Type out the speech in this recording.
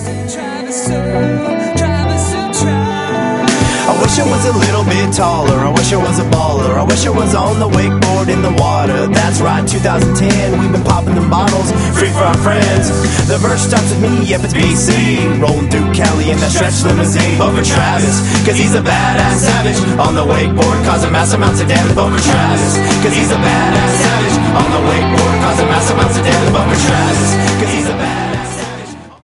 I wish I was a little bit taller, I wish I was a baller, I wish I was on the wakeboard in the water. That's right, 2010, we've been popping them bottles, free for our friends. The verse starts with me, yep, it's BC, rolling through Cali in that stretch limousine. Vote for Travis, cause he's a badass savage, on the wakeboard, causing mass amounts of damage. Vote for Travis, cause he's a badass savage, on the wakeboard, causing mass amounts of damage. Vote for Travis, cause he's